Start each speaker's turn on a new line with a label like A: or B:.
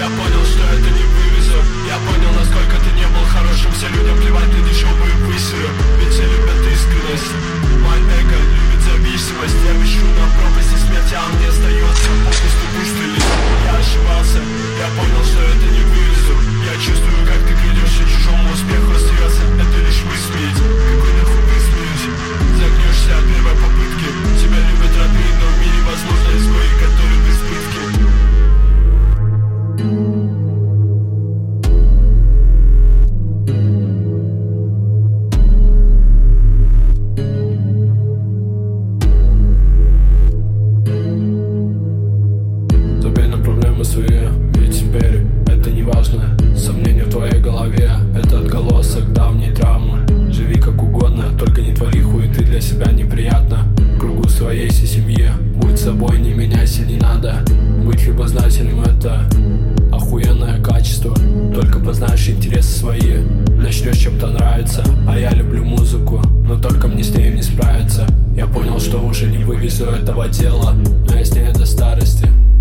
A: Я понял, что это не вывезу. Я понял, насколько ты не был хорошим. Все людям плевать на дешевую высеру, ведь все любят искренность. Мой эго любит зависимость. Я вищу на пропасти смерти, а мне остается полностью выстрелить. Я ошибался, я понял, что это не вывезу. Я чувствую, как ты крадешь, и чужому успеху остается это лишь высмеять. Какой нахуй высмеять? Загнешься от первой попытки. Тебя любят родные, но в мире возможно изгои, которые в избытке.
B: Свои, ведь теперь это не важно. Сомнения в твоей голове — это отголосок давней травмы. Живи как угодно, только не твори хуеты, для себя неприятно. В кругу своей всей семьи будь собой, не меняйся, не надо. Быть любознательным — это охуенное качество. Только познаешь интересы свои, начнешь чем-то нравиться. А я люблю музыку, но только мне с ней не справиться. Я понял, что уже не вывезу этого тела, но я с ней до старости.